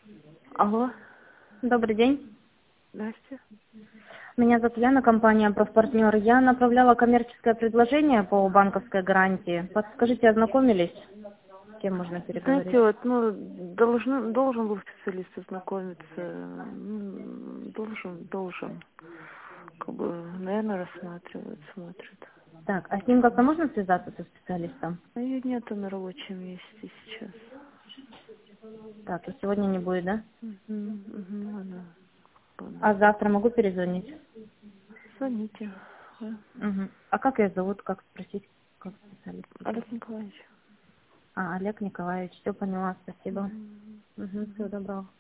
Алло, Добрый день. Настя. Меня зовут Яна, компания «Профпартнер». Я направляла коммерческое предложение по банковской гарантии. Подскажите, ознакомились? С кем можно переговорить? Знаете, вот, должен был специалист ознакомиться. Должен. Как бы, наверное, рассматривает, смотрит. Так, а с ним как-то можно связаться со специалистом? А ее нету на рабочем месте сейчас. Так, и сегодня не будет, да? Она. А завтра могу перезвонить? Звоните. Угу. А как ее зовут? Как спросить? Как специалист? Олег Николаевич. А, Олег Николаевич. Все поняла, спасибо. Мгм. Угу, всего доброго.